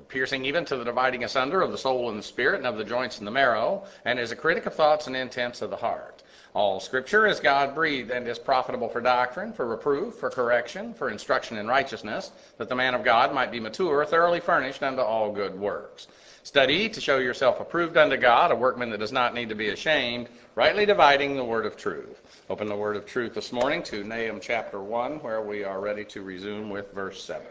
piercing even to the dividing asunder of the soul and the spirit, and of the joints and the marrow, and is a critic of thoughts and intents of the heart. All Scripture is God-breathed and is profitable for doctrine, for reproof, for correction, for instruction in righteousness, that the man of God might be mature, thoroughly furnished unto all good works. Study to show yourself approved unto God, a workman that does not need to be ashamed, rightly dividing the word of truth. Open the word of truth this morning to Nahum chapter 1, where we are ready to resume with verse 7.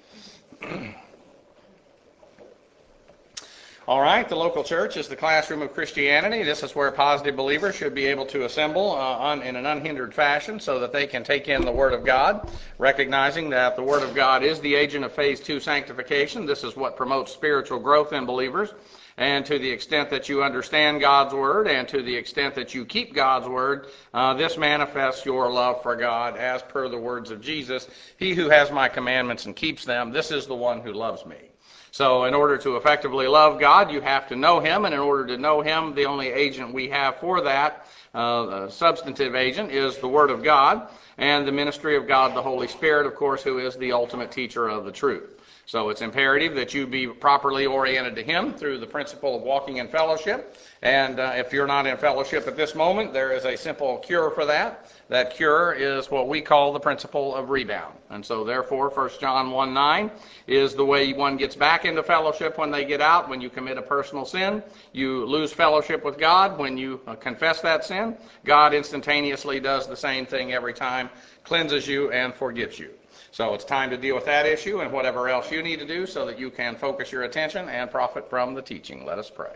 All right, the local church is the classroom of Christianity. This is where positive believers should be able to assemble in an unhindered fashion so that they can take in the Word of God, recognizing that the Word of God is the agent of phase 2 sanctification. This is what promotes spiritual growth in believers. And to the extent that you understand God's Word and to the extent that you keep God's Word, this manifests your love for God as per the words of Jesus. He who has my commandments and keeps them, this is the one who loves me. So in order to effectively love God, you have to know Him, and in order to know Him, the only agent we have for that, substantive agent, is the Word of God, and the ministry of God, the Holy Spirit, of course, who is the ultimate teacher of the truth. So it's imperative that you be properly oriented to Him through the principle of walking in fellowship. And if you're not in fellowship at this moment, there is a simple cure for that. That cure is what we call the principle of rebound. And so therefore, 1 John 1:9 is the way one gets back into fellowship when they get out. When you commit a personal sin, you lose fellowship with God. When you confess that sin, God instantaneously does the same thing every time, cleanses you and forgives you. So it's time to deal with that issue and whatever else you need to do so that you can focus your attention and profit from the teaching. Let us pray.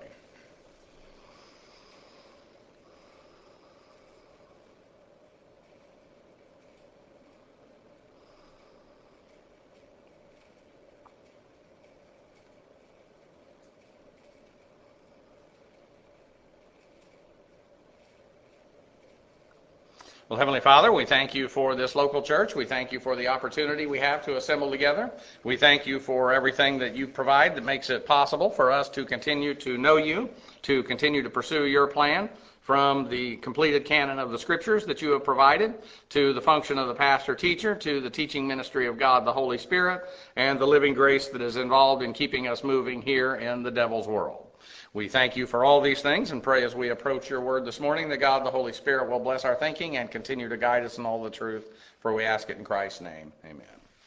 Well, Heavenly Father, we thank you for this local church. We thank you for the opportunity we have to assemble together. We thank you for everything that you provide that makes it possible for us to continue to know you, to continue to pursue your plan, from the completed canon of the Scriptures that you have provided, to the function of the pastor-teacher, to the teaching ministry of God, the Holy Spirit, and the living grace that is involved in keeping us moving here in the devil's world. We thank you for all these things and pray as we approach your word this morning that God, the Holy Spirit, will bless our thinking and continue to guide us in all the truth, for we ask it in Christ's name. Amen.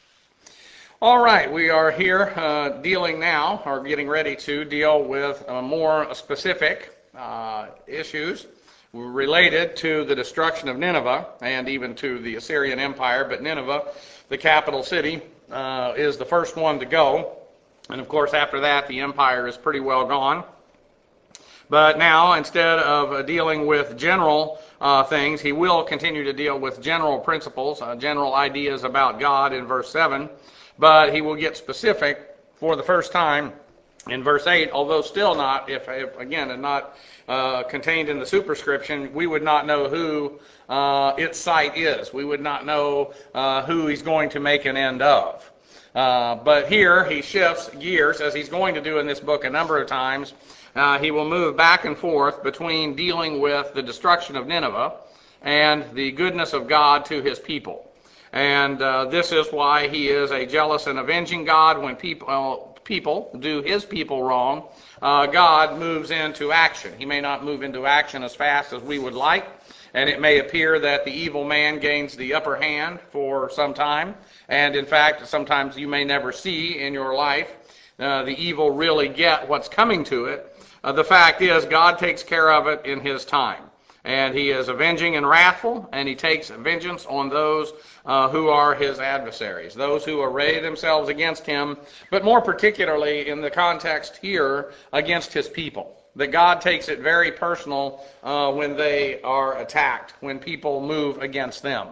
All right, we are here dealing now, or getting ready to deal with more specific issues related to the destruction of Nineveh and even to the Assyrian Empire, but Nineveh, the capital city, is the first one to go. And of course, after that, the empire is pretty well gone. But now, instead of dealing with general things, he will continue to deal with general principles, general ideas about God in verse 7. But he will get specific for the first time in verse 8, although still not, if again, not contained in the superscription, we would not know who its site is. We would not know who he's going to make an end of. But here he shifts gears, as he's going to do in this book a number of times. He will move back and forth between dealing with the destruction of Nineveh and the goodness of God to his people. And this is why he is a jealous and avenging God. When people do his people wrong, God moves into action. He may not move into action as fast as we would like, and it may appear that the evil man gains the upper hand for some time. And in fact, sometimes you may never see in your life the evil really get what's coming to it. The fact is, God takes care of it in his time. And he is avenging and wrathful, and he takes vengeance on those who are his adversaries, those who array themselves against him, but more particularly in the context here, against his people. That God takes it very personal when they are attacked, when people move against them.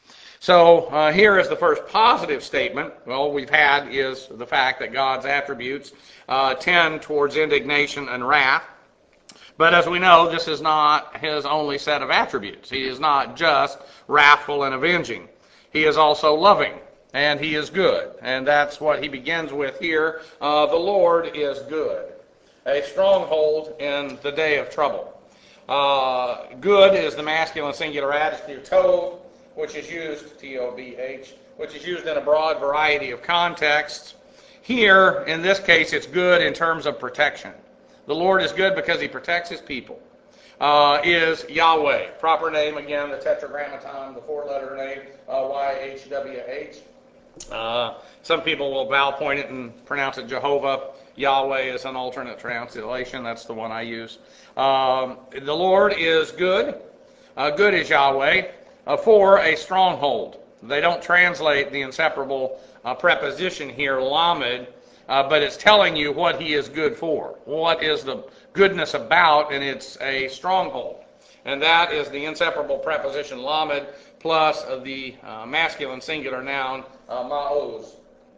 So here is the first positive statement. Well, we've had is the fact that God's attributes tend towards indignation and wrath. But as we know, this is not his only set of attributes. He is not just wrathful and avenging. He is also loving, and he is good. And that's what he begins with here. The Lord is good, a stronghold in the day of trouble. Good is the masculine singular adjective tov, which is used, T-O-B-H, which is used in a broad variety of contexts. Here, in this case, it's good in terms of protection. The Lord is good because he protects his people. Is Yahweh. Proper name, again, the Tetragrammaton, the four-letter name, YHWH. Some people will vowel point it and pronounce it Jehovah. Yahweh is an alternate translation. That's the one I use. The Lord is good. Good is Yahweh. For a stronghold. They don't translate the inseparable preposition here, lamed, but it's telling you what he is good for. What is the goodness about, and it's a stronghold. And that is the inseparable preposition lamed plus the masculine singular noun ma'oz.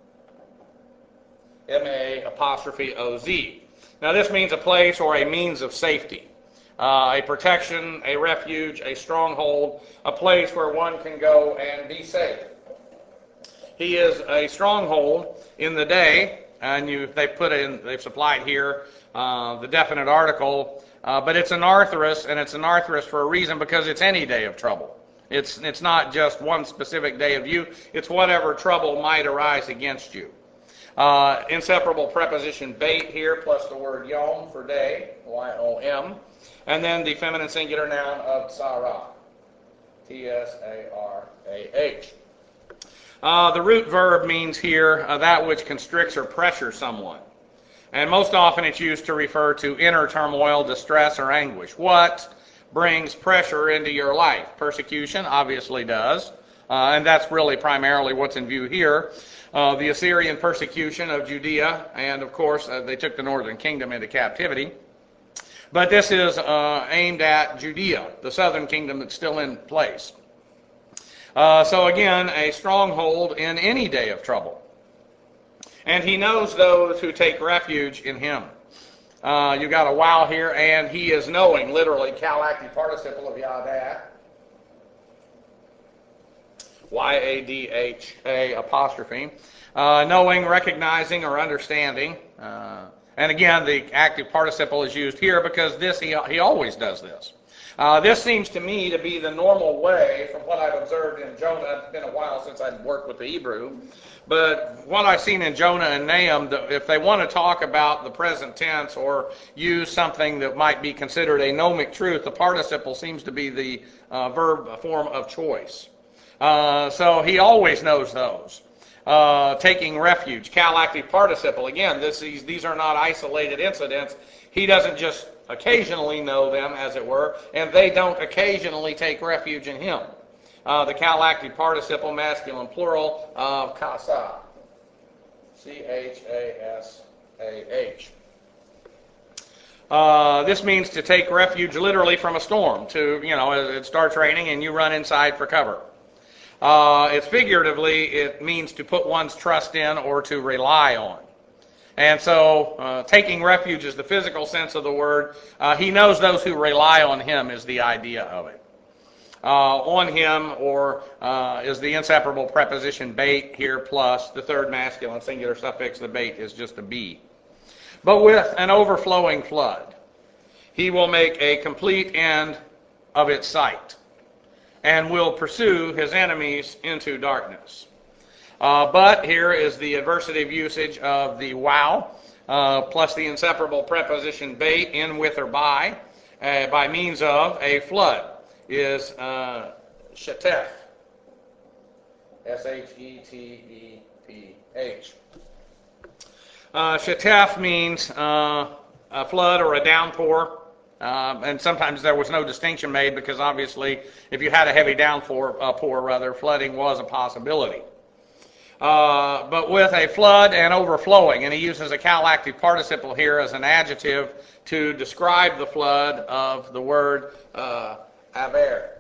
M-A-O-Z. Now this means a place or a means of safety. A protection, a refuge, a stronghold, a place where one can go and be safe. He is a stronghold in the day, and they've supplied here the definite article, but it's an arthrus, and it's an arthrus for a reason, because it's any day of trouble. It's not just one specific day of view. It's whatever trouble might arise against you. Inseparable preposition bait here, plus the word yom for day, Y-O-M. And then the feminine singular noun of tsarah, T-S-A-R-A-H. The root verb means here that which constricts or pressures someone. And most often it's used to refer to inner turmoil, distress, or anguish. What brings pressure into your life? Persecution obviously does. And that's really primarily what's in view here. The Assyrian persecution of Judea, and of course they took the northern kingdom into captivity. But this is aimed at Judea, the southern kingdom that's still in place. So again, a stronghold in any day of trouble. And he knows those who take refuge in him. You got a wow here, and he is knowing, literally, cal active participle of Yadah. Y-A-D-H-A apostrophe. Knowing, recognizing, or understanding. And again, the active participle is used here because he always does this. This seems to me to be the normal way from what I've observed in Jonah. It's been a while since I've worked with the Hebrew. But what I've seen in Jonah and Nahum, if they want to talk about the present tense or use something that might be considered a gnomic truth, the participle seems to be the verb form of choice. So he always knows those. Taking refuge, cal active participle. Again, these are not isolated incidents. He doesn't just occasionally know them, as it were, and they don't occasionally take refuge in him. The cal active participle, masculine plural, of chasah. C-H-A-S-A-H. This means to take refuge literally from a storm. It starts raining and you run inside for cover. It's figuratively, it means to put one's trust in or to rely on. And so taking refuge is the physical sense of the word. He knows those who rely on him is the idea of it. On him or is the inseparable preposition bait here plus the third masculine singular suffix, the bait is just a B. But with an overflowing flood, he will make a complete end of its sight and will pursue his enemies into darkness. But here is the adversative usage of the wow, plus the inseparable preposition bait, in, with, or by means of a flood, is shetef, S-H-E-T-E-P-H. Shetef means a flood or a downpour. And sometimes there was no distinction made because obviously if you had a heavy downpour, flooding was a possibility. But with a flood and overflowing, and he uses a cal active participle here as an adjective to describe the flood of the word aver,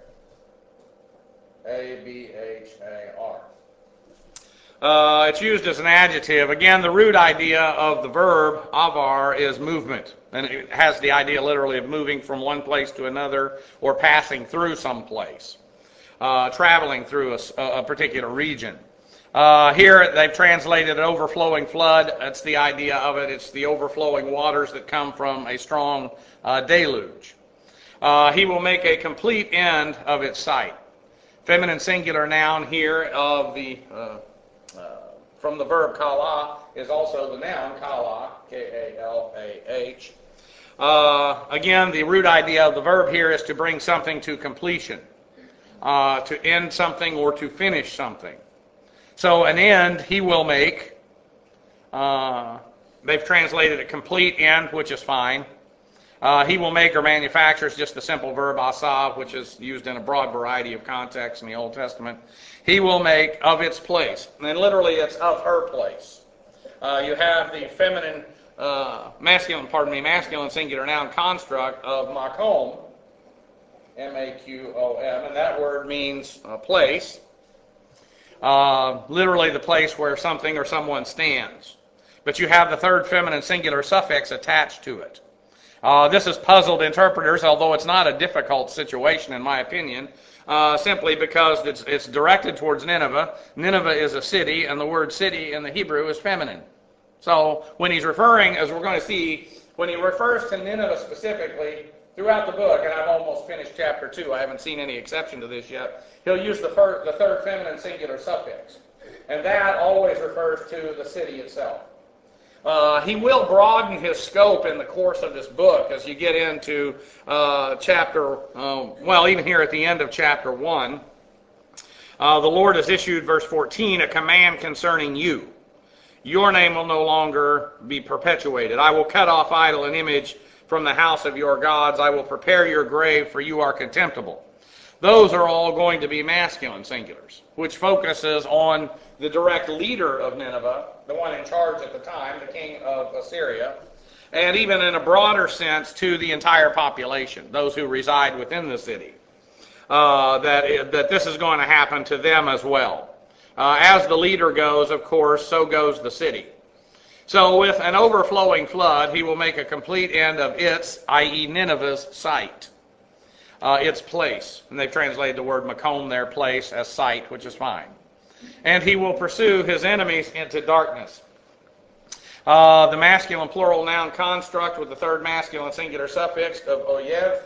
A-B-H-A-R. It's used as an adjective. Again, the root idea of the verb avar is movement, and it has the idea literally of moving from one place to another or passing through some place, traveling through a particular region. Here they've translated an overflowing flood. That's the idea of it. It's the overflowing waters that come from a strong deluge. He will make a complete end of its sight. Feminine singular noun here of the from the verb kala is also the noun kala, K-A-L-A-H. Again, the root idea of the verb here is to bring something to completion, to end something or to finish something. So an end he will make. They've translated it complete end, which is fine. He will make or manufacture is just the simple verb asa, which is used in a broad variety of contexts in the Old Testament. He will make of its place. And literally it's of her place. You have the feminine, masculine singular noun construct of makom, M-A-Q-O-M, and that word means place. Literally the place where something or someone stands. But you have the third feminine singular suffix attached to it. This has puzzled interpreters, although it's not a difficult situation in my opinion, simply because it's directed towards Nineveh. Nineveh is a city, and the word city in the Hebrew is feminine. So when he's referring, as we're going to see, when he refers to Nineveh specifically throughout the book, and I've almost finished chapter 2, I haven't seen any exception to this yet, he'll use the third feminine singular suffix. And that always refers to the city itself. He will broaden his scope in the course of this book as you get into even here at the end of chapter 1. The Lord has issued, verse 14, a command concerning you. Your name will no longer be perpetuated. I will cut off idol and image from the house of your gods. I will prepare your grave, for you are contemptible. Those are all going to be masculine singulars, which focuses on the direct leader of Nineveh, the one in charge at the time, the king of Assyria, and even in a broader sense to the entire population, those who reside within the city, that this is going to happen to them as well. As the leader goes, of course, so goes the city. So with an overflowing flood, he will make a complete end of its, i.e. Nineveh's, site. Its place. And they've translated the word makom, their place, as site, which is fine. And he will pursue his enemies into darkness. The masculine plural noun construct with the third masculine singular suffix of oyev,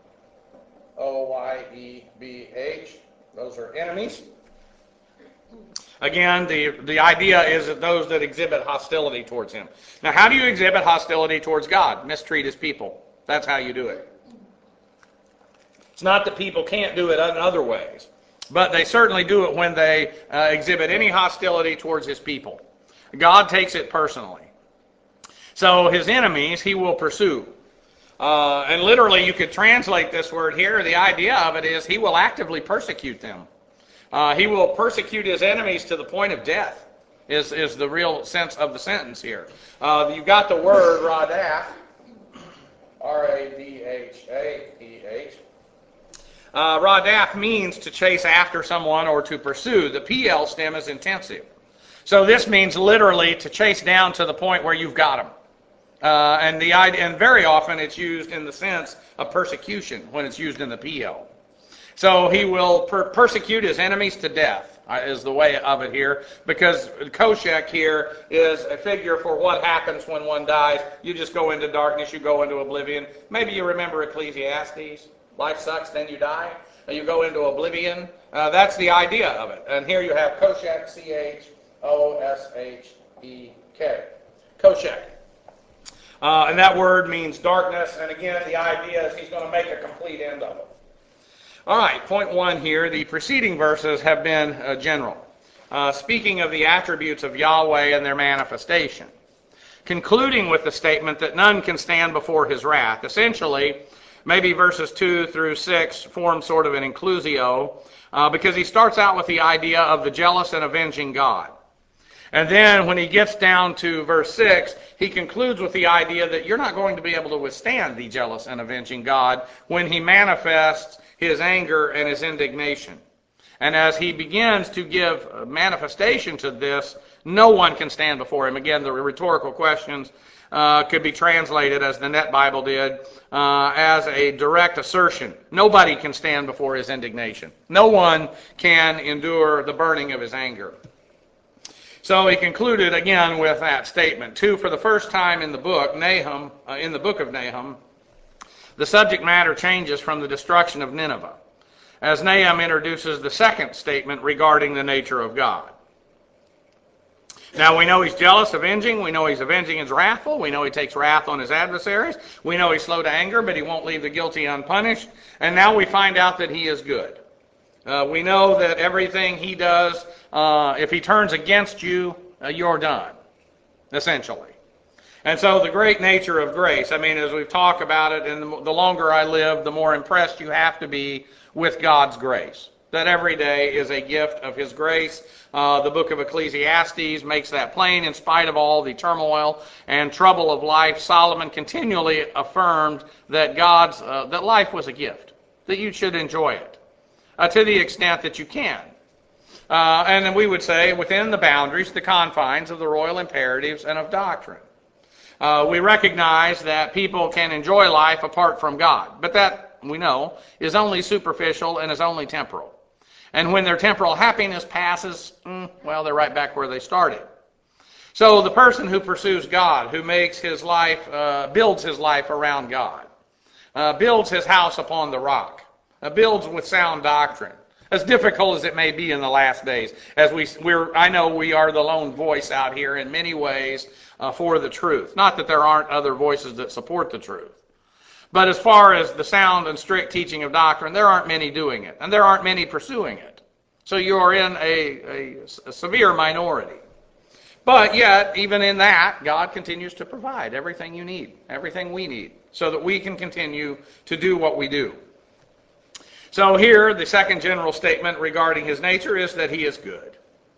O-Y-E-B-H. Those are enemies. Again, the idea is that those that exhibit hostility towards him. Now, how do you exhibit hostility towards God? Mistreat his people. That's how you do it. It's not that people can't do it in other ways, but they certainly do it when they exhibit any hostility towards his people. God takes it personally. So his enemies he will pursue. And literally you could translate this word here. The idea of it is he will actively persecute them. He will persecute his enemies to the point of death, is the real sense of the sentence here. You've got the word radaph, R-A-D-H-A-P-H. Radaph means to chase after someone or to pursue. The PL stem is intensive. So this means literally to chase down to the point where you've got them. And very often it's used in the sense of persecution when it's used in the PL. So he will persecute his enemies to death, is the way of it here, because Koshek here is a figure for what happens when one dies. You just go into darkness, you go into oblivion. Maybe you remember Ecclesiastes. Life sucks, then you die. You go into oblivion. That's the idea of it. And here you have Koshek, C-H-O-S-H-E-K. Koshek. And that word means darkness. And again, the idea is he's going to make a complete end of it. All right, point 1 here. The preceding verses have been general, speaking of the attributes of Yahweh and their manifestation, concluding with the statement that none can stand before his wrath. Essentially, maybe verses 2 through 6 form sort of an inclusio, because he starts out with the idea of the jealous and avenging God. And then when he gets down to verse 6, he concludes with the idea that you're not going to be able to withstand the jealous and avenging God when he manifests his anger and his indignation. And as he begins to give manifestation to this, no one can stand before him. Again, the rhetorical questions could be translated, as the Net Bible did, as a direct assertion. Nobody can stand before his indignation. No one can endure the burning of his anger. So he concluded again with that statement. 2, for the first time in the book, in the book of Nahum, the subject matter changes from the destruction of Nineveh, as Nahum introduces the second statement regarding the nature of God. Now we know he's jealous, avenging. We know he's avenging and wrathful. We know he takes wrath on his adversaries. We know he's slow to anger, but he won't leave the guilty unpunished. And now we find out that he is good. We know that everything he does, if he turns against you, you're done, essentially. And so the great nature of grace, I mean, as we've talked about it, and the longer I live, the more impressed you have to be with God's grace. That every day is a gift of his grace. The book of Ecclesiastes makes that plain. In spite of all the turmoil and trouble of life, Solomon continually affirmed that that life was a gift, that you should enjoy it to the extent that you can. And then we would say within the boundaries, the confines of the royal imperatives and of doctrine. We recognize that people can enjoy life apart from God, but that, we know, is only superficial and is only temporal. And when their temporal happiness passes, well, they're right back where they started. So the person who pursues God, who makes his life, builds his life around God, builds his house upon the rock, builds with sound doctrine, as difficult as it may be in the last days, as I know we are the lone voice out here in many ways for the truth. Not that there aren't other voices that support the truth. But as far as the sound and strict teaching of doctrine, there aren't many doing it, and there aren't many pursuing it. So you are in a severe minority. But yet, even in that, God continues to provide everything you need, everything we need, so that we can continue to do what we do. So here, the second general statement regarding his nature is that he is good.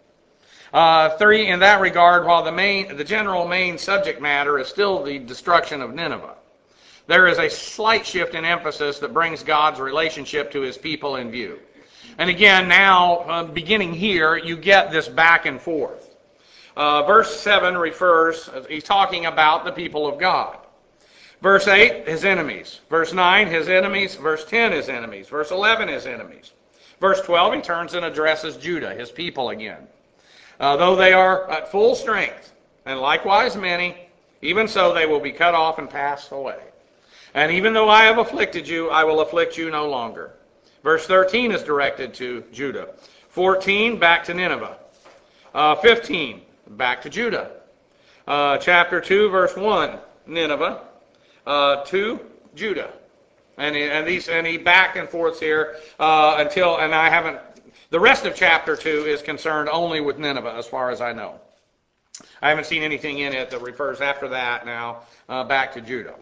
3, in that regard, while the general main subject matter is still the destruction of Nineveh, there is a slight shift in emphasis that brings God's relationship to his people in view. And again, now, beginning here, you get this back and forth. Verse 7 he's talking about the people of God. Verse 8, his enemies. Verse 9, his enemies. Verse 10, his enemies. Verse 11, his enemies. Verse 12, he turns and addresses Judah, his people again. Though they are at full strength, and likewise many, even so they will be cut off and pass away. And even though I have afflicted you, I will afflict you no longer. Verse 13 is directed to Judah. 14, back to Nineveh. 15, back to Judah. Chapter 2, verse 1, Nineveh. 2, Judah. And he back and forth here the rest of chapter 2 is concerned only with Nineveh, as far as I know. I haven't seen anything in it that refers after that now back to Judah.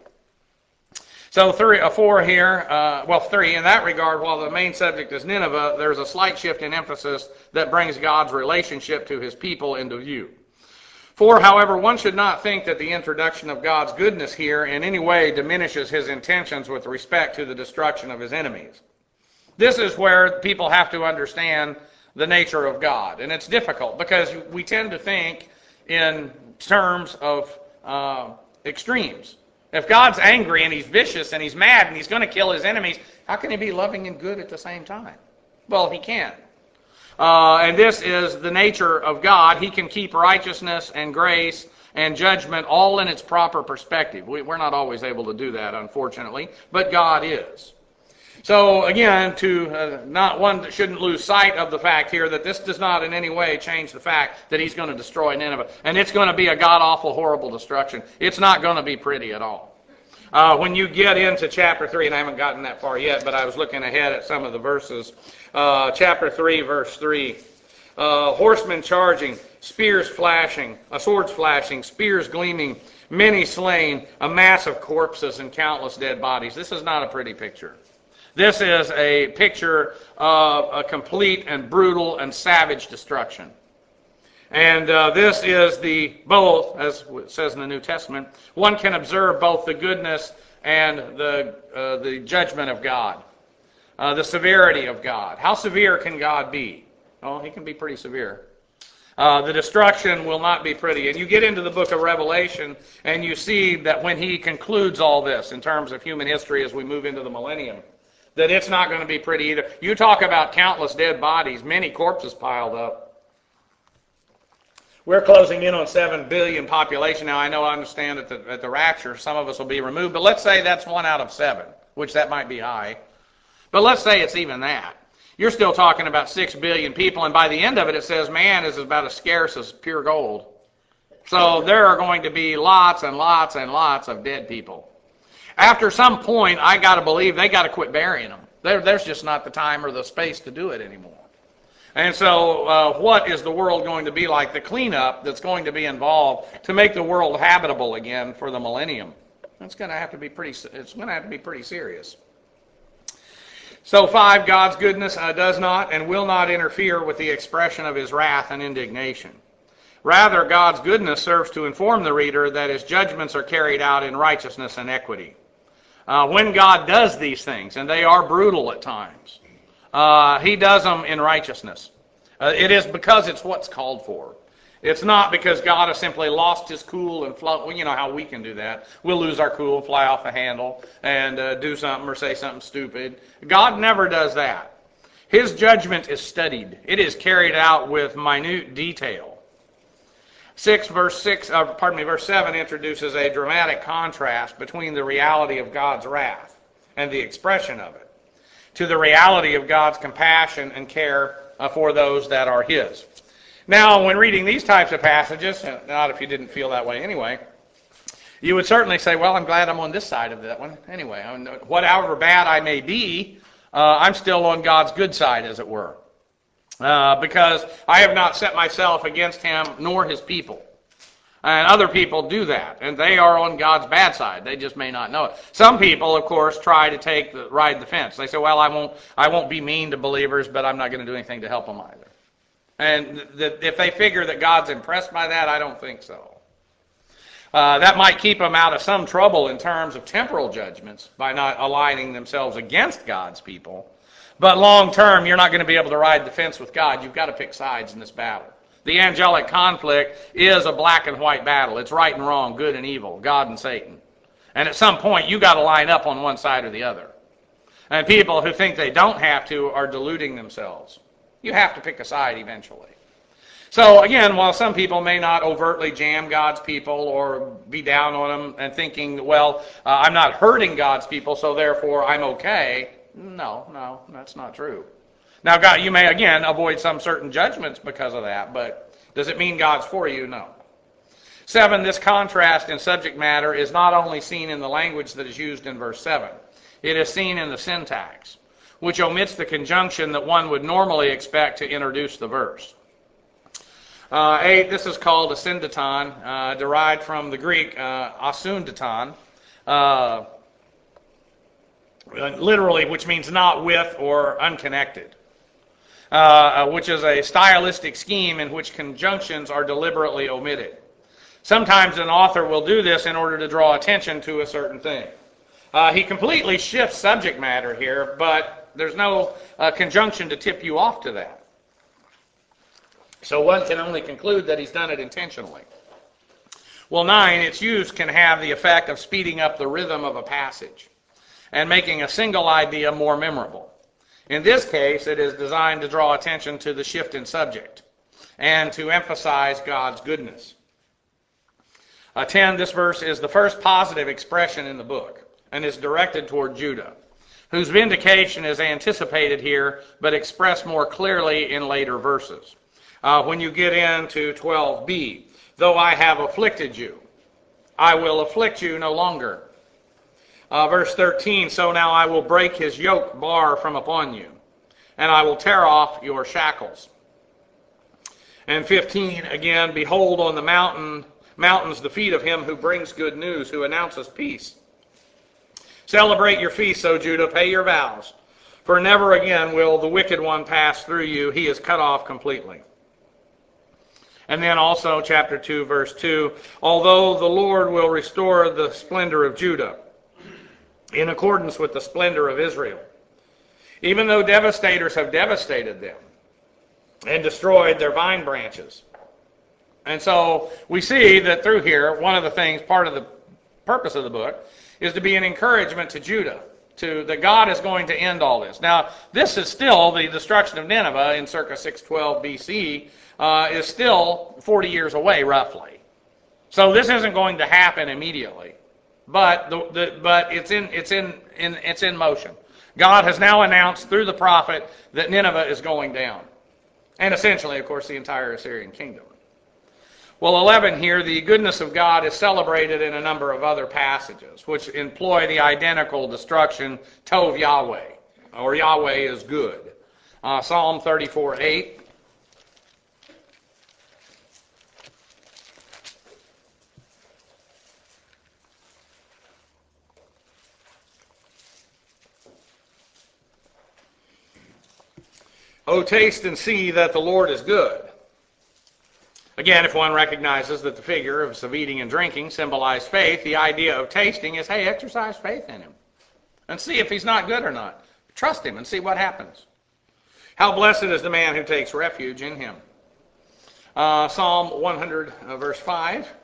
So 4 here, 3 in that regard, while the main subject is Nineveh, there's a slight shift in emphasis that brings God's relationship to his people into view. 4, however, one should not think that the introduction of God's goodness here in any way diminishes his intentions with respect to the destruction of his enemies. This is where people have to understand the nature of God. And it's difficult because we tend to think in terms of extremes. If God's angry and he's vicious and he's mad and he's going to kill his enemies, how can he be loving and good at the same time? Well, he can. And this is the nature of God. He can keep righteousness and grace and judgment all in its proper perspective. We're not always able to do that, unfortunately, but God is. So again, one shouldn't lose sight of the fact here that this does not in any way change the fact that he's going to destroy Nineveh. And it's going to be a god-awful, horrible destruction. It's not going to be pretty at all. When you get into chapter 3, and I haven't gotten that far yet, but I was looking ahead at some of the verses. Chapter 3, verse 3. Horsemen charging, spears flashing, swords flashing, spears gleaming, many slain, a mass of corpses and countless dead bodies. This is not a pretty picture. This is a picture of a complete and brutal and savage destruction. And this is both, as it says in the New Testament, one can observe both the goodness and the judgment of God, the severity of God. How severe can God be? Oh, he can be pretty severe. The destruction will not be pretty. And you get into the book of Revelation, and you see that when he concludes all this in terms of human history as we move into the millennium, that it's not going to be pretty either. You talk about countless dead bodies, many corpses piled up. We're closing in on 7 billion population now. I understand at the rapture some of us will be removed, but let's say that's 1 out of 7, which that might be high. But let's say it's even that. You're still talking about 6 billion people, and by the end of it, it says man is about as scarce as pure gold. So there are going to be lots and lots and lots of dead people. After some point, I got to believe they got to quit burying them. There's just not the time or the space to do it anymore. And so what is the world going to be like? The cleanup that's going to be involved to make the world habitable again for the millennium. It's going to have to be pretty serious. So 5, God's goodness does not and will not interfere with the expression of his wrath and indignation. Rather, God's goodness serves to inform the reader that his judgments are carried out in righteousness and equity. When God does these things, and they are brutal at times, he does them in righteousness. It is because it's what's called for. It's not because God has simply lost his cool and float. Well, you know how we can do that. We'll lose our cool, fly off the handle, and do something or say something stupid. God never does that. His judgment is studied. It is carried out with minute detail. Verse 7 introduces a dramatic contrast between the reality of God's wrath and the expression of it to the reality of God's compassion and care for those that are his. Now, when reading these types of passages, not if you didn't feel that way anyway, you would certainly say, well, I'm glad I'm on this side of that one. Anyway, however bad I may be, I'm still on God's good side, as it were. Because I have not set myself against him nor his people. And other people do that, and they are on God's bad side. They just may not know it. Some people, of course, try to ride the fence. They say, well, I won't be mean to believers, but I'm not going to do anything to help them either. And if they figure that God's impressed by that, I don't think so. That might keep them out of some trouble in terms of temporal judgments by not aligning themselves against God's people. But long term, you're not going to be able to ride the fence with God. You've got to pick sides in this battle. The angelic conflict is a black and white battle. It's right and wrong, good and evil, God and Satan. And at some point, you've got to line up on one side or the other. And people who think they don't have to are deluding themselves. You have to pick a side eventually. So again, while some people may not overtly jam God's people or be down on them and thinking, well, I'm not hurting God's people, so therefore I'm okay. No, that's not true. Now, God, you may, again, avoid some certain judgments because of that, but does it mean God's for you? No. 7, this contrast in subject matter is not only seen in the language that is used in verse 7. It is seen in the syntax, which omits the conjunction that one would normally expect to introduce the verse. 8, this is called a syndeton, derived from the Greek asundeton, literally, which means not with or unconnected, which is a stylistic scheme in which conjunctions are deliberately omitted. Sometimes an author will do this in order to draw attention to a certain thing. He completely shifts subject matter here, but there's no conjunction to tip you off to that. So one can only conclude that he's done it intentionally. Well, 9, its use can have the effect of speeding up the rhythm of a passage and making a single idea more memorable. In this case, it is designed to draw attention to the shift in subject and to emphasize God's goodness. 10, this verse is the first positive expression in the book and is directed toward Judah, whose vindication is anticipated here but expressed more clearly in later verses. When you get into 12b, though I have afflicted you, I will afflict you no longer. Verse 13, so now I will break his yoke bar from upon you, and I will tear off your shackles. And 15, again, behold on the mountains the feet of him who brings good news, who announces peace. Celebrate your feasts, O Judah, pay your vows, for never again will the wicked one pass through you. He is cut off completely. And then also chapter 2, verse 2, although the Lord will restore the splendor of Judah in accordance with the splendor of Israel, even though devastators have devastated them and destroyed their vine branches. And so we see that through here, one of the things, part of the purpose of the book, is to be an encouragement to Judah, that God is going to end all this. Now, this is still the destruction of Nineveh in circa 612 BC, is still 40 years away, roughly. So this isn't going to happen immediately, but it's in motion. God has now announced through the prophet that Nineveh is going down, and essentially, of course, the entire Assyrian kingdom. Well, 11 here, the goodness of God is celebrated in a number of other passages, which employ the identical destruction, Tov Yahweh, or Yahweh is good. Psalm 34:8. Oh, taste and see that the Lord is good. Again, if one recognizes that the figure of eating and drinking symbolized faith, the idea of tasting is, hey, exercise faith in him and see if he's not good or not. Trust him and see what happens. How blessed is the man who takes refuge in him. Psalm 100, verse 5.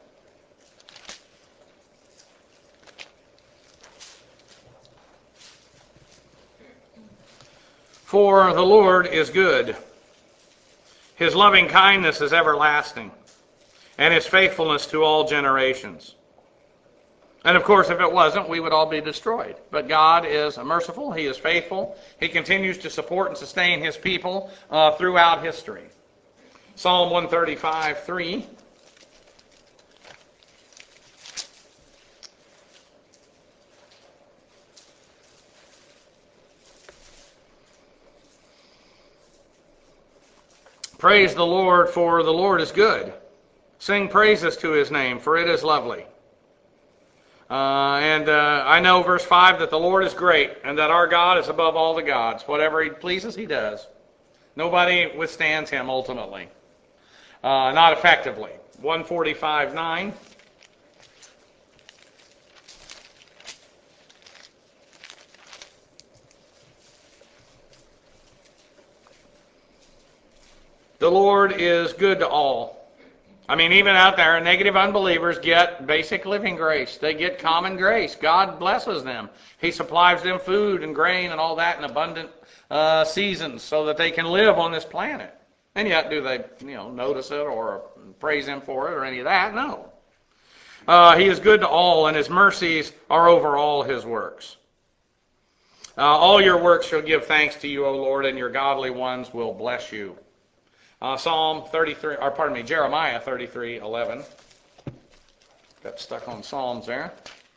For the Lord is good. His loving kindness is everlasting, and his faithfulness to all generations. And of course, if it wasn't, we would all be destroyed. But God is merciful. He is faithful. He continues to support and sustain his people throughout history. Psalm 135:3. Praise the Lord, for the Lord is good. Sing praises to his name, for it is lovely. I know, verse 5, that the Lord is great, and that our God is above all the gods. Whatever he pleases, he does. Nobody withstands him, ultimately. Not effectively. 145:9. The Lord is good to all. I mean, even out there, negative unbelievers get basic living grace. They get common grace. God blesses them. He supplies them food and grain and all that in abundant seasons so that they can live on this planet. And yet, do they, notice it or praise him for it or any of that? No. He is good to all, and his mercies are over all his works. All your works shall give thanks to you, O Lord, and your godly ones will bless you. Jeremiah 33:11. Got stuck on Psalms there.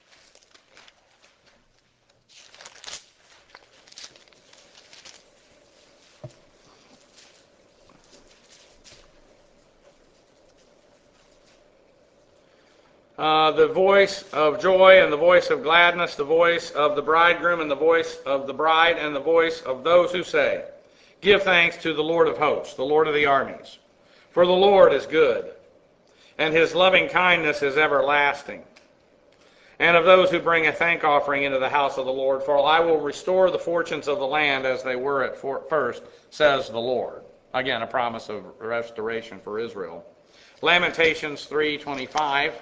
The voice of joy and the voice of gladness, the voice of the bridegroom and the voice of the bride and the voice of those who say, give thanks to the Lord of hosts, the Lord of the armies. For the Lord is good, and his loving kindness is everlasting. And of those who bring a thank offering into the house of the Lord, for I will restore the fortunes of the land as they were at first, says the Lord. Again, a promise of restoration for Israel. Lamentations 3:25.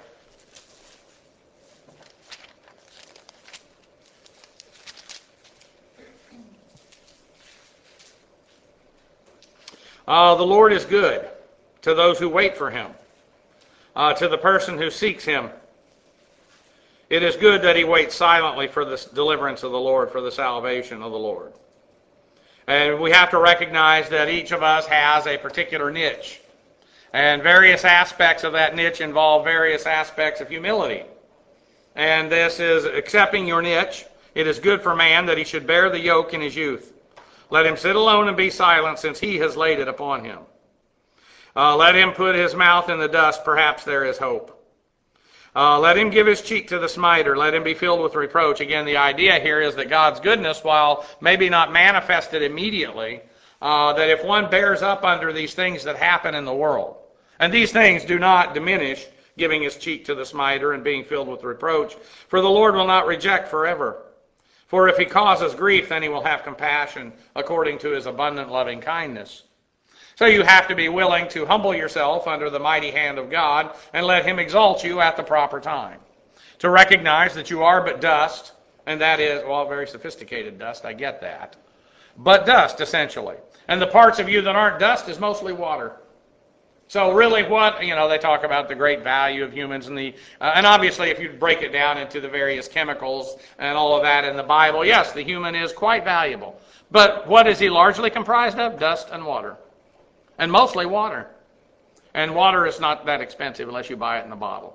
The Lord is good to those who wait for him, to the person who seeks him. It is good that he waits silently for the deliverance of the Lord, for the salvation of the Lord. And we have to recognize that each of us has a particular niche. And various aspects of that niche involve various aspects of humility. And this is accepting your niche. It is good for man that he should bear the yoke in his youth. Let him sit alone and be silent, since he has laid it upon him. Let him put his mouth in the dust, perhaps there is hope. Let him give his cheek to the smiter. Let him be filled with reproach. Again, the idea here is that God's goodness, while maybe not manifested immediately, that if one bears up under these things that happen in the world, and these things do not diminish, giving his cheek to the smiter and being filled with reproach, for the Lord will not reject forever. For if he causes grief, then he will have compassion according to his abundant loving kindness. So you have to be willing to humble yourself under the mighty hand of God and let him exalt you at the proper time. To recognize that you are but dust, and that is, well, very sophisticated dust, I get that. But dust, essentially. And the parts of you that aren't dust is mostly water. So really what, they talk about the great value of humans and obviously if you break it down into the various chemicals and all of that in the Bible, yes, the human is quite valuable. But what is he largely comprised of? Dust and water. And mostly water. And water is not that expensive unless you buy it in a bottle.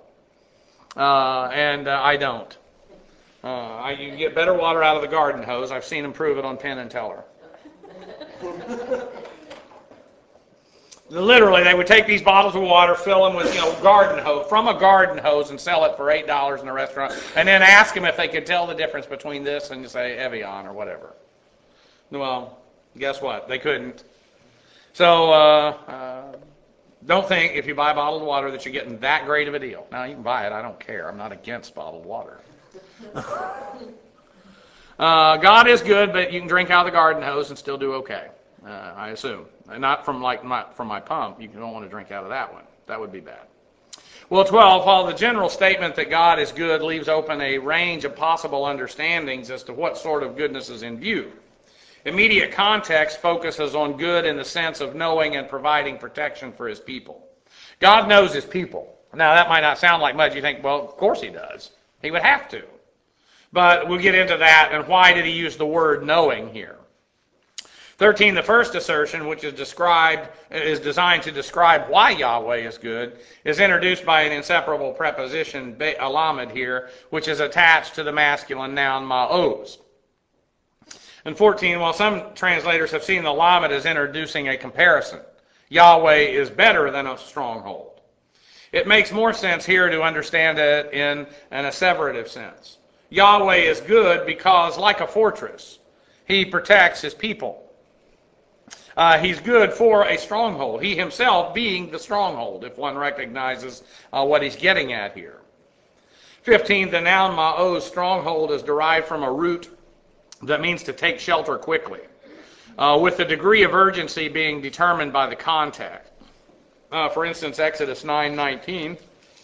I don't. You can get better water out of the garden hose. I've seen them prove it on Penn and Teller. Literally, they would take these bottles of water, fill them with, garden hose, from a garden hose, and sell it for $8 in a restaurant, and then ask them if they could tell the difference between this and, say, Evian or whatever. Well, guess what? They couldn't. So don't think if you buy bottled water that you're getting that great of a deal. Now, you can buy it. I don't care. I'm not against bottled water. God is good, but you can drink out of the garden hose and still do okay. I assume. Not from my pump. You don't want to drink out of that one. That would be bad. Well, 12, while the general statement that God is good leaves open a range of possible understandings as to what sort of goodness is in view, immediate context focuses on good in the sense of knowing and providing protection for his people. God knows his people. Now, that might not sound like much. You think, well, of course he does. He would have to. But we'll get into that, and why did he use the word knowing here? 13, the first assertion, which is designed to describe why Yahweh is good, is introduced by an inseparable preposition, alamed here, which is attached to the masculine noun ma'oz. And 14, while some translators have seen the lamed as introducing a comparison, Yahweh is better than a stronghold. It makes more sense here to understand it in an asseverative sense. Yahweh is good because, like a fortress, he protects his people. He's good for a stronghold, he himself being the stronghold, if one recognizes what he's getting at here. 15, the noun ma'oz, stronghold, is derived from a root that means to take shelter quickly, with the degree of urgency being determined by the context. For instance, Exodus 9:19.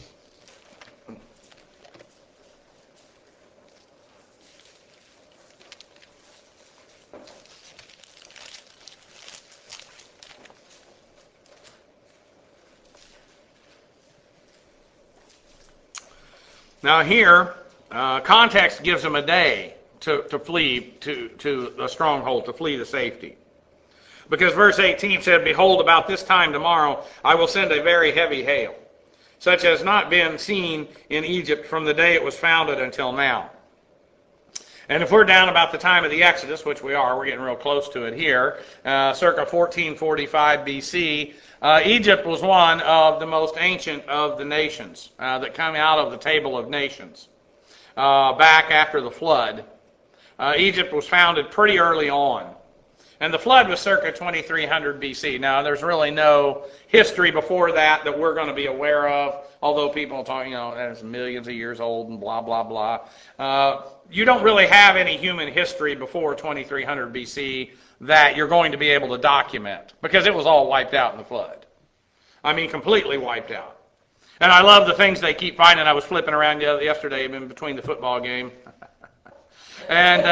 Now here, context gives them a day to flee to a stronghold, to flee to safety. Because verse 18 said, behold, about this time tomorrow I will send a very heavy hail, such as not been seen in Egypt from the day it was founded until now. And if we're down about the time of the Exodus, which we are, we're getting real close to it here, circa 1445 BC, Egypt was one of the most ancient of the nations that come out of the Table of Nations back after the flood. Egypt was founded pretty early on. And the flood was circa 2300 BC. Now, there's really no history before that we're going to be aware of, although people talk, that's millions of years old and blah, blah, blah. You don't really have any human history before 2300 BC that you're going to be able to document, because it was all wiped out in the flood. I mean, completely wiped out. And I love the things they keep finding. I was flipping around yesterday in between the football game. And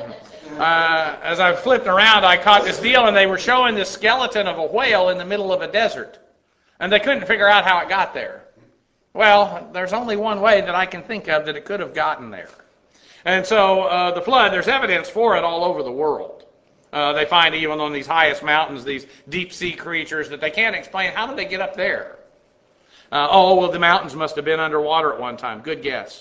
as I flipped around, I caught this deal, and they were showing this skeleton of a whale in the middle of a desert. And they couldn't figure out how it got there. Well, there's only one way that I can think of that it could have gotten there. And so the flood, there's evidence for it all over the world. They find even on these highest mountains, these deep sea creatures that they can't explain. How did they get up there? The mountains must have been underwater at one time. Good guess.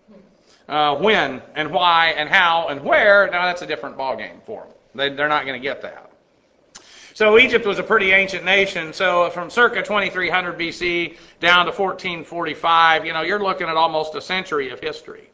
When and why and how and where, now that's a different ballgame for them. They're not going to get that. So Egypt was a pretty ancient nation. So from circa 2300 BC down to 1445, you're looking at almost a century of history.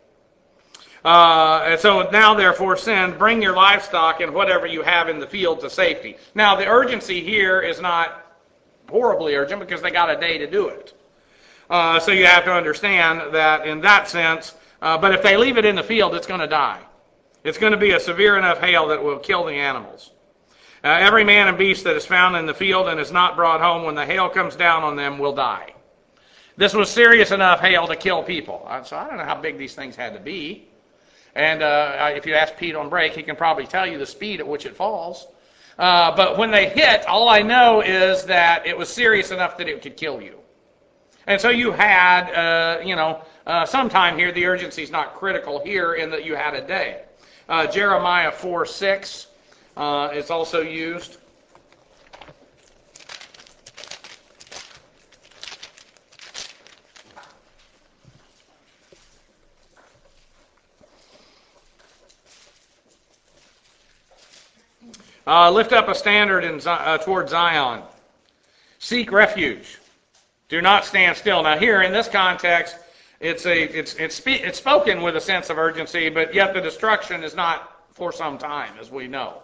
And so now, therefore, bring your livestock and whatever you have in the field to safety. Now, the urgency here is not horribly urgent because they got a day to do it. So you have to understand that in that sense, but if they leave it in the field, it's going to die. It's going to be a severe enough hail that will kill the animals. Every man and beast that is found in the field and is not brought home when the hail comes down on them will die. This was serious enough hail to kill people. So I don't know how big these things had to be. And if you ask Pete on break, he can probably tell you the speed at which it falls. But when they hit, all I know is that it was serious enough that it could kill you. And so you had, sometime here, the urgency is not critical here in that you had a day. Jeremiah 4:6 is also used. Lift up a standard toward Zion. Seek refuge. Do not stand still. Now here in this context, it's spoken with a sense of urgency, but yet the destruction is not for some time, as we know.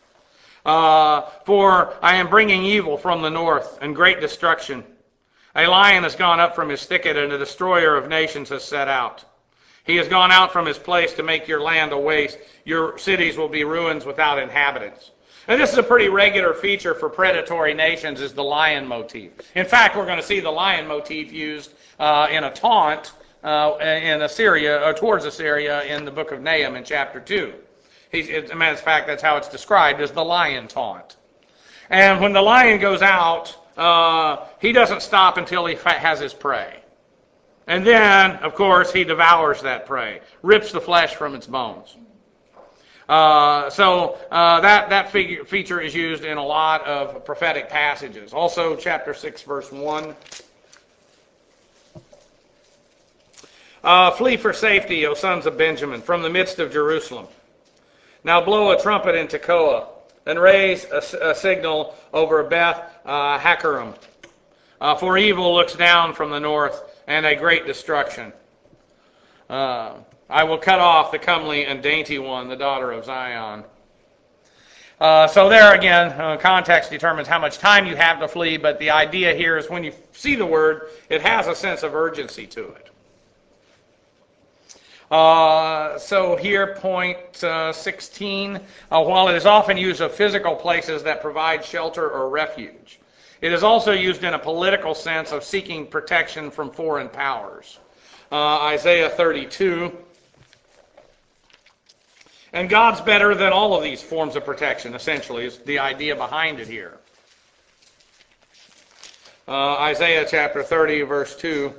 For I am bringing evil from the north and great destruction. A lion has gone up from his thicket, and a destroyer of nations has set out. He has gone out from his place to make your land a waste. Your cities will be ruins without inhabitants. And this is a pretty regular feature for predatory nations, is the lion motif. In fact, we're going to see the lion motif used in a taunt in Assyria, or towards Assyria, in the book of Nahum in chapter 2. As a matter of fact, that's how it's described, as the lion taunt. And when the lion goes out, he doesn't stop until he has his prey. And then, of course, he devours that prey, rips the flesh from its bones. So that feature is used in a lot of prophetic passages. Also, chapter 6, verse 1. Flee for safety, O sons of Benjamin, from the midst of Jerusalem. Now blow a trumpet in Tekoa, and raise a signal over Beth Hakkerem. For evil looks down from the north, and a great destruction. I will cut off the comely and dainty one, the daughter of Zion. So there again, context determines how much time you have to flee, but the idea here is when you see the word, it has a sense of urgency to it. So here, point 16, while it is often used of physical places that provide shelter or refuge, it is also used in a political sense of seeking protection from foreign powers. Isaiah 32. And God's better than all of these forms of protection, essentially, is the idea behind it here. Isaiah chapter 30, verse 2.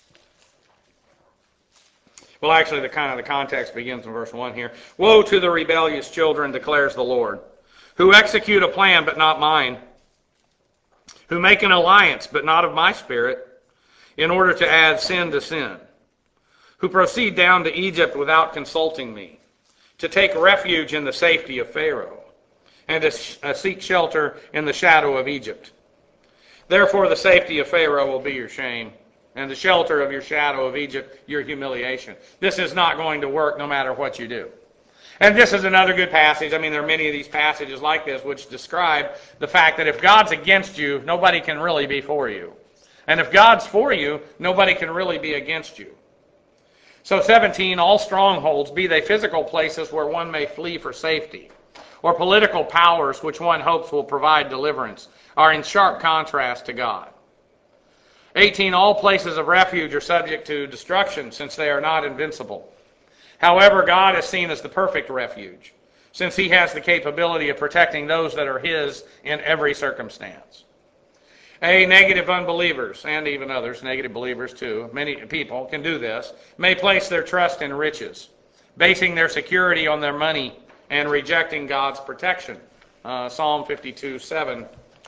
Well, actually, the context begins in verse 1 here. Woe to the rebellious children, declares the Lord, who execute a plan, but not mine, who make an alliance, but not of my spirit, in order to add sin to sin, who proceed down to Egypt without consulting me, to take refuge in the safety of Pharaoh, and to seek shelter in the shadow of Egypt. Therefore the safety of Pharaoh will be your shame, and the shelter of your shadow of Egypt your humiliation. This is not going to work no matter what you do. And this is another good passage. I mean, there are many of these passages like this which describe the fact that if God's against you, nobody can really be for you. And if God's for you, nobody can really be against you. So 17, all strongholds, be they physical places where one may flee for safety, or political powers which one hopes will provide deliverance, are in sharp contrast to God. 18, all places of refuge are subject to destruction since they are not invincible. However, God is seen as the perfect refuge, since he has the capability of protecting those that are his in every circumstance. Negative unbelievers, and even others, negative believers too, many people can do this, may place their trust in riches, basing their security on their money and rejecting God's protection. Psalm 52:7.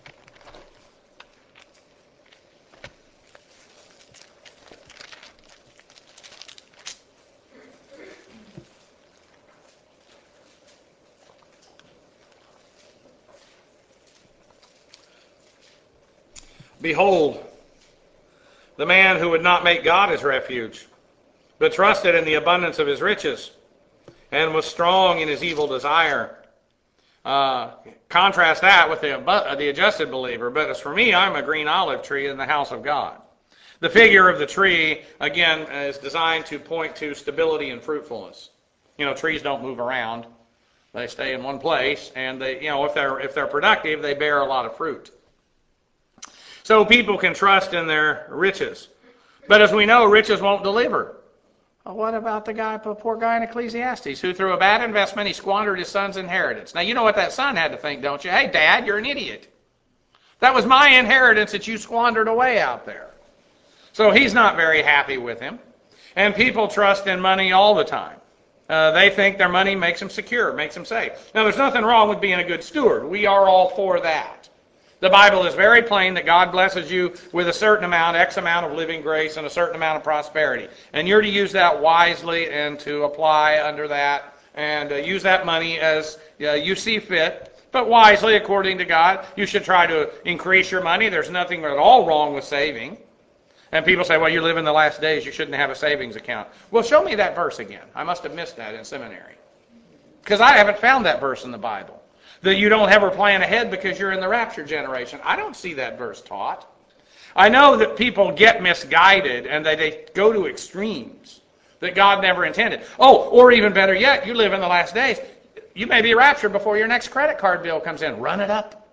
Behold, the man who would not make God his refuge, but trusted in the abundance of his riches, and was strong in his evil desire. Contrast that with the adjusted believer. But as for me, I'm a green olive tree in the house of God. The figure of the tree, again, is designed to point to stability and fruitfulness. You know, trees don't move around. They stay in one place, and they, you know, if they're productive, they bear a lot of fruit. So people can trust in their riches. But as we know, riches won't deliver. Well, what about the poor guy in Ecclesiastes who through a bad investment, he squandered his son's inheritance? Now, you know what that son had to think, don't you? Hey, Dad, you're an idiot. That was my inheritance that you squandered away out there. So he's not very happy with him. And people trust in money all the time. They think their money makes them secure, makes them safe. Now, there's nothing wrong with being a good steward. We are all for that. The Bible is very plain that God blesses you with a certain amount, X amount of living grace and a certain amount of prosperity. And you're to use that wisely and to apply under that and use that money as you see fit But wisely, according to God, you should try to increase your money. There's nothing at all wrong with saving. And people say, well, you live in the last days, you shouldn't have a savings account. Well, show me that verse again. I must have missed that in seminary. Because I haven't found that verse in the Bible. That you don't ever plan ahead because you're in the rapture generation. I don't see that verse taught. I know that people get misguided and they go to extremes that God never intended. Oh, or even better yet, you live in the last days. You may be raptured before your next credit card bill comes in. Run it up.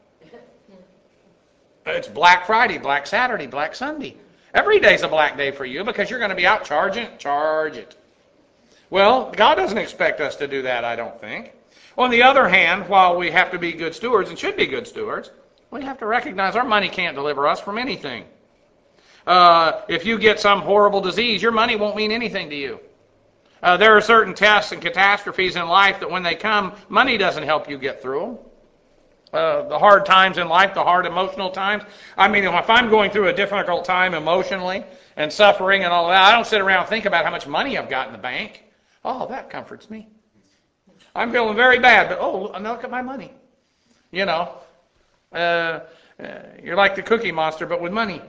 It's Black Friday, Black Saturday, Black Sunday. Every day's a black day for you because you're going to be out charging. Charge it. Well, God doesn't expect us to do that, I don't think. On the other hand, while we have to be good stewards and should be good stewards, we have to recognize our money can't deliver us from anything. If you get some horrible disease, your money won't mean anything to you. There are certain tests and catastrophes in life that when they come, money doesn't help you get through them. The hard times in life, the hard emotional times. I mean, if I'm going through a difficult time emotionally and suffering and all that, I don't sit around and think about how much money I've got in the bank. Oh, that comforts me. I'm feeling very bad, but oh, look at my money. You know, you're like the Cookie Monster, but with money.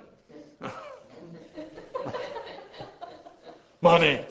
Money.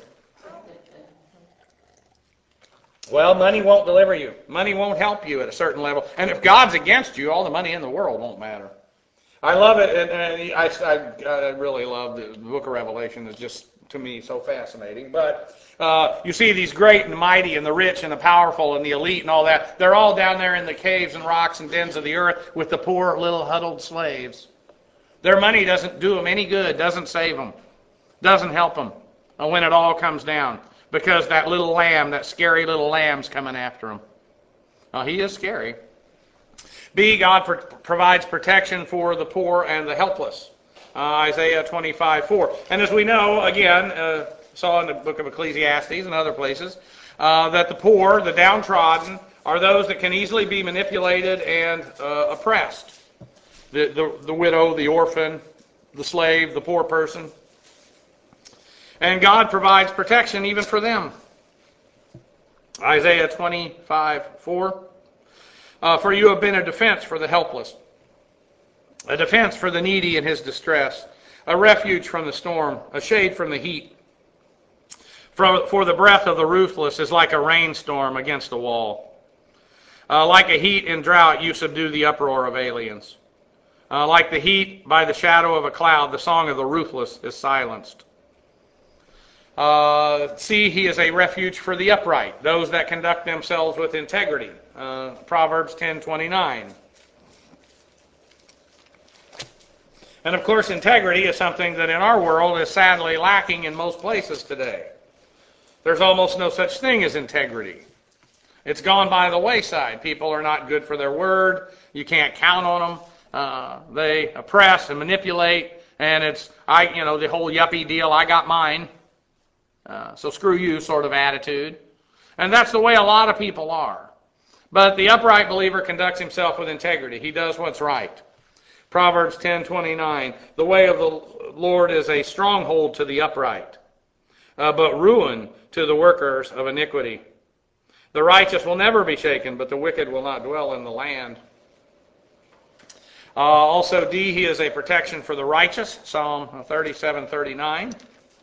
Well, money won't deliver you. Money won't help you at a certain level. And if God's against you, all the money in the world won't matter. I love it, and I really love the book of Revelation. It's just, to me, so fascinating. But you see these great and mighty and the rich and the powerful and the elite and all that. They're all down there in the caves and rocks and dens of the earth with the poor little huddled slaves. Their money doesn't do them any good, doesn't save them, doesn't help them when it all comes down. Because that little lamb, that scary little lamb's coming after him. He is scary. B, God provides protection for the poor and the helpless. Isaiah 25:4. And as we know, again, saw in the book of Ecclesiastes and other places, that the poor, the downtrodden, are those that can easily be manipulated and oppressed. The widow, the orphan, the slave, the poor person. And God provides protection even for them. Isaiah 25:4. For you have been a defense for the helpless, a defense for the needy in his distress, a refuge from the storm, a shade from the heat. For the breath of the ruthless is like a rainstorm against a wall. Like a heat in drought, you subdue the uproar of aliens. Like the heat by the shadow of a cloud, the song of the ruthless is silenced. C, he is a refuge for the upright, those that conduct themselves with integrity. Proverbs 10:29. And of course, integrity is something that in our world is sadly lacking in most places today. There's almost no such thing as integrity. It's gone by the wayside. People are not good for their word. You can't count on them. They oppress and manipulate, and it's the whole yuppie deal. I got mine. So screw you sort of attitude. And that's the way a lot of people are. But the upright believer conducts himself with integrity. He does what's right. Proverbs 10:29, the way of the Lord is a stronghold to the upright, but ruin to the workers of iniquity. The righteous will never be shaken, but the wicked will not dwell in the land. Also D, he is a protection for the righteous. Psalm 37:39.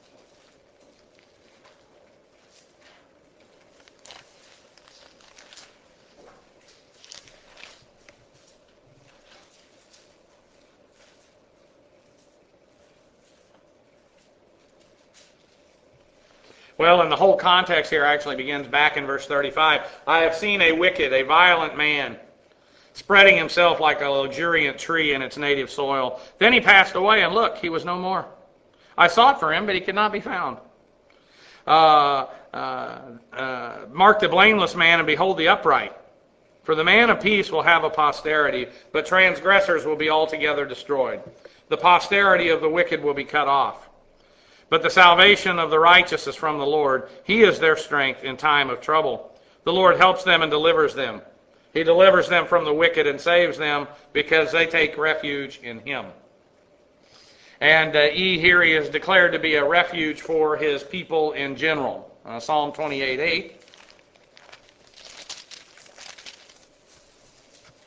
Well, and the whole context here actually begins back in verse 35. I have seen a wicked, a violent man, spreading himself like a luxuriant tree in its native soil. Then he passed away, and look, he was no more. I sought for him, but he could not be found. Mark the blameless man, and behold the upright. For the man of peace will have a posterity, but transgressors will be altogether destroyed. The posterity of the wicked will be cut off. But the salvation of the righteous is from the Lord. He is their strength in time of trouble. The Lord helps them and delivers them. He delivers them from the wicked and saves them because they take refuge in him. And E, here he is declared to be a refuge for his people in general. Psalm 28:8.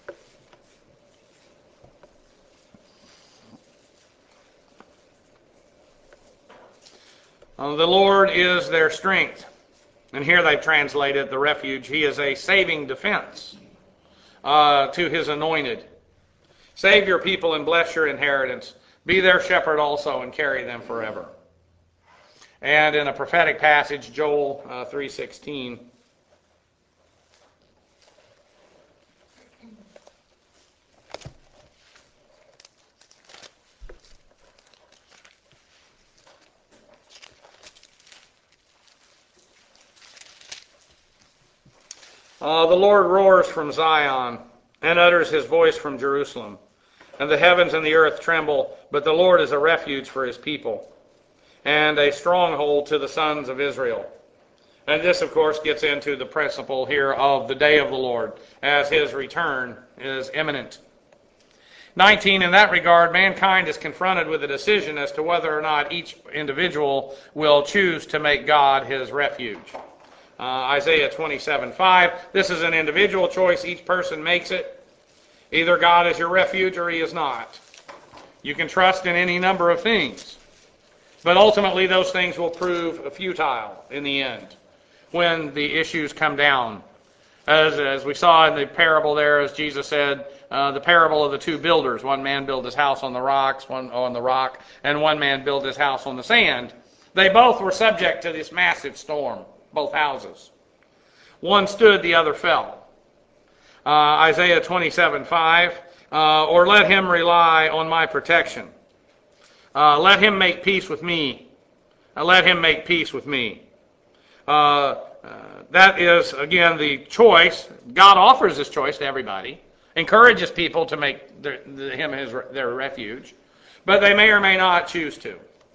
The Lord is their strength. And here they've translated the refuge. He is a saving defense to his anointed. Save your people and bless your inheritance. Be their shepherd also and carry them forever. And in a prophetic passage, Joel 3:16. The Lord roars from Zion and utters his voice from Jerusalem. And the heavens and the earth tremble, but the Lord is a refuge for his people and a stronghold to the sons of Israel. And this, of course, gets into the principle here of the day of the Lord, as his return is imminent. 19, in that regard, mankind is confronted with a decision as to whether or not each individual will choose to make God his refuge. Isaiah 27:5. This is an individual choice. Each person makes it. Either God is your refuge or he is not. You can trust in any number of things. But ultimately those things will prove futile in the end when the issues come down. As we saw in the parable there, as Jesus said, the parable of the two builders. One man built his house on the rocks, one on the rock, and one man built his house on the sand. They both were subject to this massive storm, both houses. One stood, the other fell. Isaiah 27:5, or let him rely on my protection. Let him make peace with me. Let him make peace with me. That is, again, the choice. God offers this choice to everybody, encourages people to make him their refuge, but they may or may not choose to.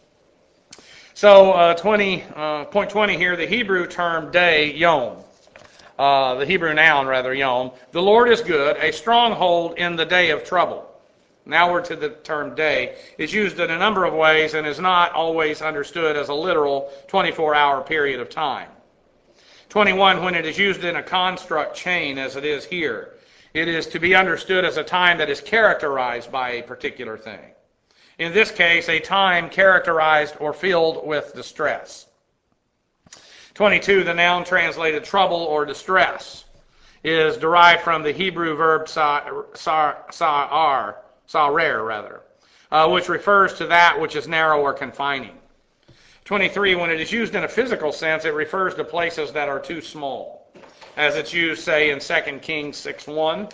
So point 20 here, the Hebrew term day, yom. The Hebrew noun, rather, yom. The Lord is good, a stronghold in the day of trouble. Now we're to the term day. It's used in a number of ways and is not always understood as a literal 24-hour period of time. 21, when it is used in a construct chain, as it is here, it is to be understood as a time that is characterized by a particular thing. In this case, a time characterized or filled with distress. 22, the noun translated trouble or distress is derived from the Hebrew verb sarer, which refers to that which is narrow or confining. 23, when it is used in a physical sense, it refers to places that are too small, as it's used, say, in 2 Kings 6:1.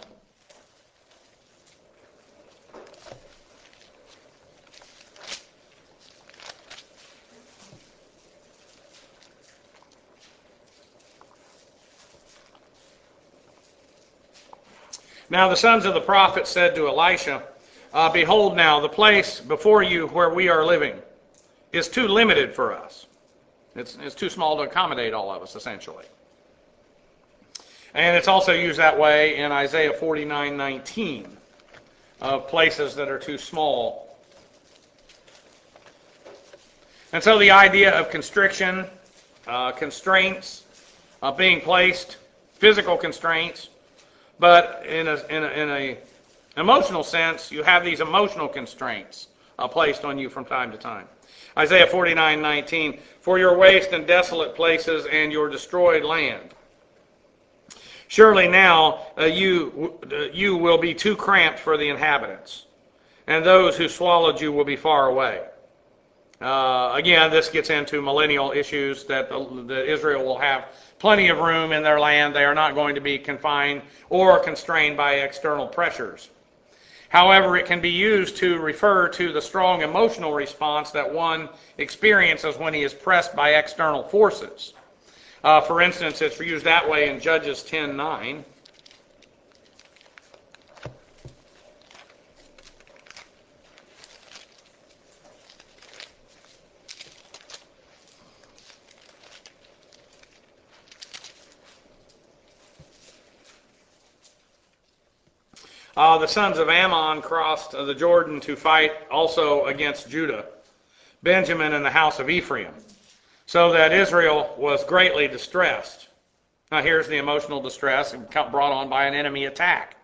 Now the sons of the prophet said to Elisha, behold now, the place before you where we are living is too limited for us. It's too small to accommodate all of us, essentially. And it's also used that way in Isaiah 49:19, of places that are too small. And so the idea of constriction, constraints, being placed, physical constraints, but in a emotional sense, you have these emotional constraints placed on you from time to time. Isaiah 49:19, for your waste and desolate places and your destroyed land. Surely now you will be too cramped for the inhabitants, and those who swallowed you will be far away. Again, this gets into millennial issues that Israel will have plenty of room in their land. They are not going to be confined or constrained by external pressures. However, it can be used to refer to the strong emotional response that one experiences when he is pressed by external forces. For instance, it's used that way in Judges 10:9. The sons of Ammon crossed the Jordan to fight also against Judah, Benjamin, and the house of Ephraim, so that Israel was greatly distressed. Now here's the emotional distress brought on by an enemy attack.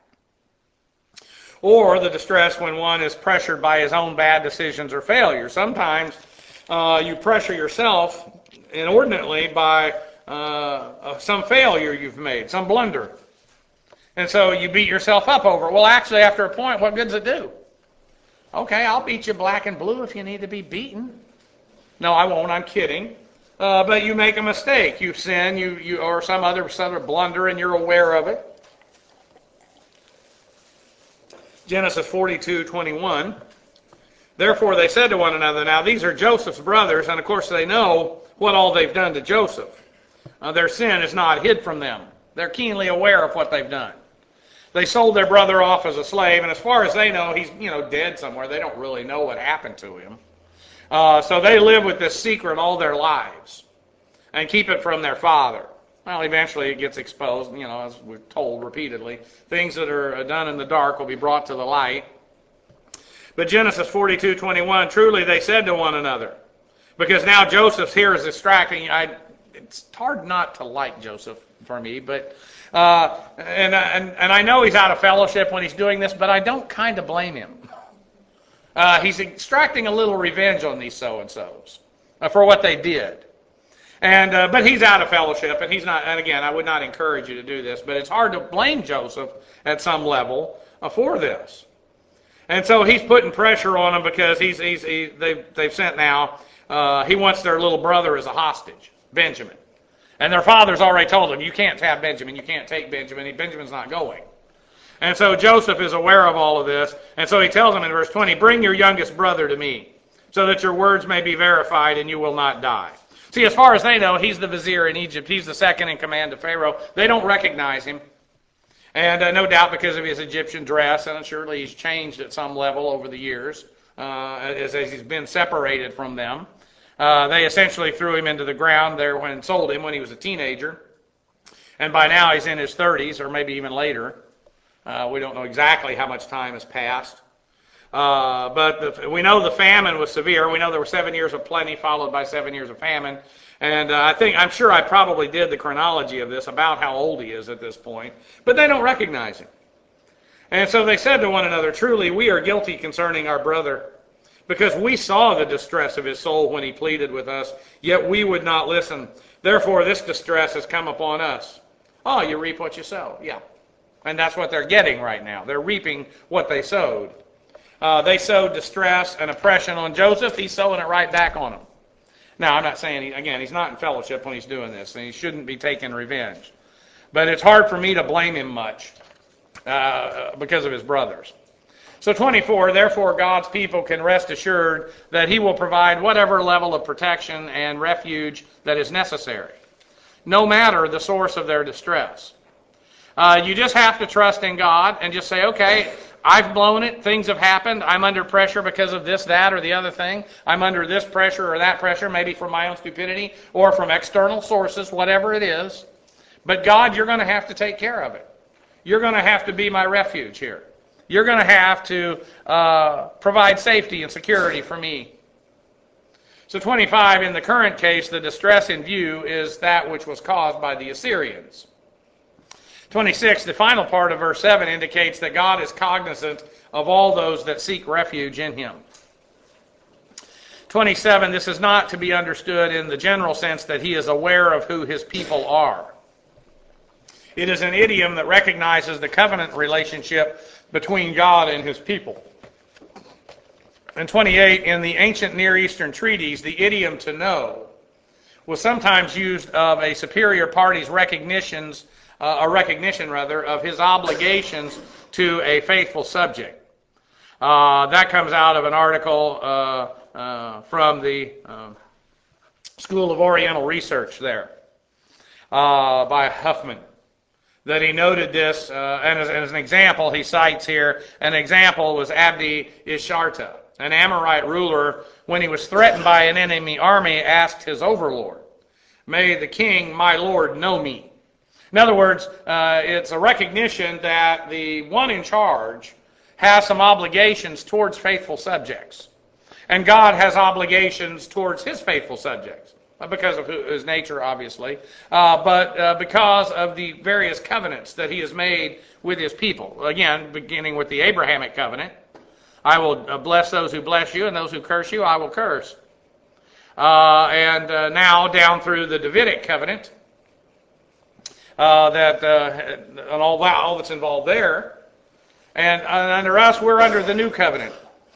Or the distress when one is pressured by his own bad decisions or failures. Sometimes you pressure yourself inordinately by some failure you've made, some blunder. And so you beat yourself up over it. Well, actually, after a point, what good does it do? Okay, I'll beat you black and blue if you need to be beaten. No, I won't. I'm kidding. But you make a mistake. You sin, you or some other sort of blunder, and you're aware of it. Genesis 42:21. Therefore they said to one another, now these are Joseph's brothers, and of course they know what all they've done to Joseph. Their sin is not hid from them. They're keenly aware of what they've done. They sold their brother off as a slave, and as far as they know, he's dead somewhere. They don't really know what happened to him. So they live with this secret all their lives and keep it from their father. Well, eventually it gets exposed, as we're told repeatedly. Things that are done in the dark will be brought to the light. But Genesis 42:21, truly they said to one another, because now Joseph's here is distracting. It's hard not to like Joseph for me, but and I know he's out of fellowship when he's doing this, but I don't kind of blame him. He's extracting a little revenge on these so-and-sos for what they did. But he's out of fellowship, and he's not. And again, I would not encourage you to do this, but it's hard to blame Joseph at some level for this. And so he's putting pressure on them because they've sent now. He wants their little brother as a hostage, Benjamin, and their father's already told them, you can't have Benjamin, you can't take Benjamin. Benjamin's not going. And so Joseph is aware of all of this, and so he tells them in verse 20, bring your youngest brother to me, so that your words may be verified and you will not die. See, as far as they know, he's the vizier in Egypt. He's the second in command of Pharaoh. They don't recognize him. And no doubt because of his Egyptian dress, and surely he's changed at some level over the years as he's been separated from them. They essentially threw him into the ground there when sold him when he was a teenager. And by now he's in his 30s or maybe even later. We don't know exactly how much time has passed. But we know the famine was severe. We know there were 7 years of plenty followed by 7 years of famine. And I'm sure I probably did the chronology of this about how old he is at this point. But they don't recognize him. And so they said to one another, truly we are guilty concerning our brother, because we saw the distress of his soul when he pleaded with us, yet we would not listen. Therefore this distress has come upon us. Oh, you reap what you sow. Yeah. And that's what they're getting right now. They're reaping what they sowed. They sowed distress and oppression on Joseph. He's sowing it right back on them. Now, I'm not saying, he's not in fellowship when he's doing this, and he shouldn't be taking revenge. But it's hard for me to blame him much because of his brothers. So 24, therefore God's people can rest assured that he will provide whatever level of protection and refuge that is necessary, no matter the source of their distress. You just have to trust in God and just say, okay, I've blown it. Things have happened. I'm under pressure because of this, that, or the other thing. I'm under this pressure or that pressure, maybe from my own stupidity or from external sources, whatever it is. But God, you're going to have to take care of it. You're going to have to be my refuge here. You're going to have to provide safety and security for me. So 25, in the current case, the distress in view is that which was caused by the Assyrians. 26, the final part of verse 7 indicates that God is cognizant of all those that seek refuge in him. 27, this is not to be understood in the general sense that he is aware of who his people are. It is an idiom that recognizes the covenant relationship between God and his people. And 28, in the ancient Near Eastern treaties, the idiom to know was sometimes used of a superior party's recognition of his obligations to a faithful subject. That comes out of an article from the School of Oriental Research there by Huffman, that he noted this, and as an example he cites here, an example was Abdi Isharta, an Amorite ruler, when he was threatened by an enemy army, asked his overlord, "May the king, my lord, know me." In other words, it's a recognition that the one in charge has some obligations towards faithful subjects. And God has obligations towards his faithful subjects, because of his nature, obviously, but because of the various covenants that he has made with his people. Again, beginning with the Abrahamic covenant, I will bless those who bless you, and those who curse you, I will curse. and now down through the Davidic covenant, and all that's involved there. And under us, we're under the new covenant.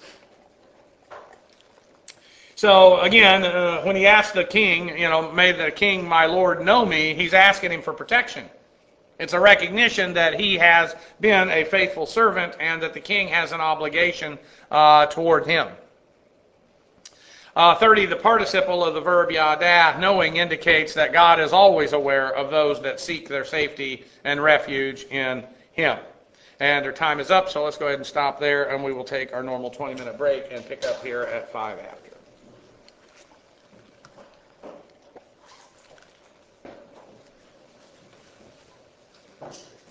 So again, when he asked the king, may the king, my lord, know me, he's asking him for protection. It's a recognition that he has been a faithful servant and that the king has an obligation toward him. 30, the participle of the verb yadah, knowing, indicates that God is always aware of those that seek their safety and refuge in him. And our time is up, so let's go ahead and stop there, and we will take our normal 20-minute break and pick up here at 5 after.